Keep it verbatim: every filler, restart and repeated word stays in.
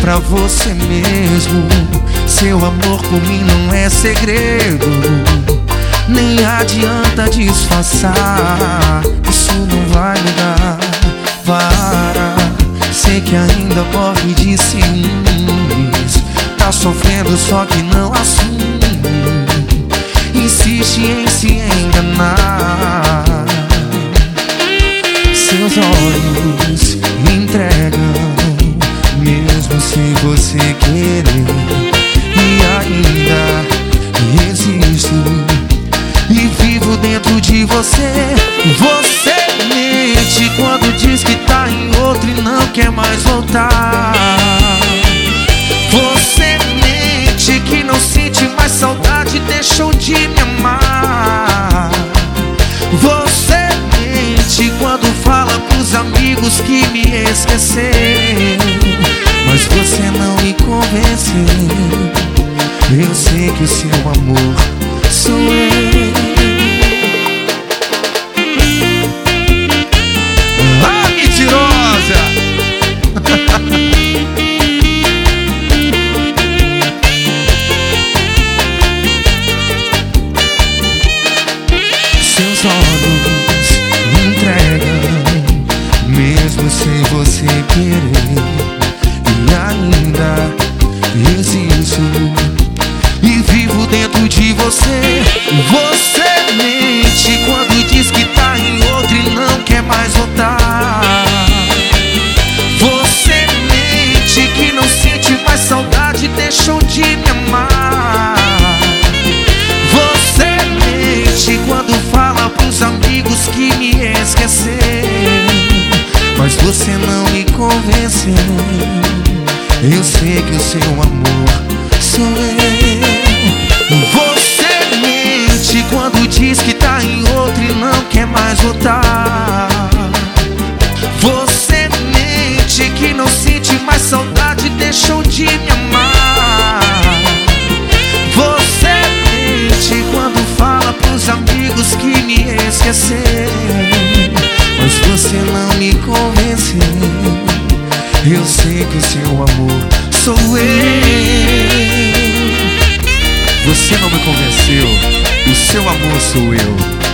pra você mesmo. Seu amor por mim não é segredo, nem adianta disfarçar. Isso não vai mudar. Para, sei que ainda morre de ciúmes, tá sofrendo só que não assume, insiste em se enganar. Seus olhos me entregam, mesmo sem você querer. E ainda existo e vivo dentro de você. Você mente quando diz que tá em outro e não quer mais voltar. Você mente que não sente mais saudade, deixou de me amar. Você mente quando fala pros amigos que me esqueceu, mas você não me convenceu. Eu sei que o seu amor sou eu. Ah, mentirosa! Seus olhos me entregam, mesmo sem você querer. E ainda existo e vivo dentro de você. Você mente quando diz que tá em outro e não quer mais voltar. Você mente que não sente mais saudade, deixou de me amar. Você mente quando fala pros amigos que me esqueceu, mas você não me convenceu. Eu sei que o seu amor sou eu. Você mente quando diz que tá em outro e não quer mais voltar. Você mente que não sente mais saudade, deixou de me amar. Você mente quando fala pros amigos que me esqueceu, mas você não me convenceu. Eu sei que o seu amor sou eu. Você não me convenceu, o seu amor sou eu.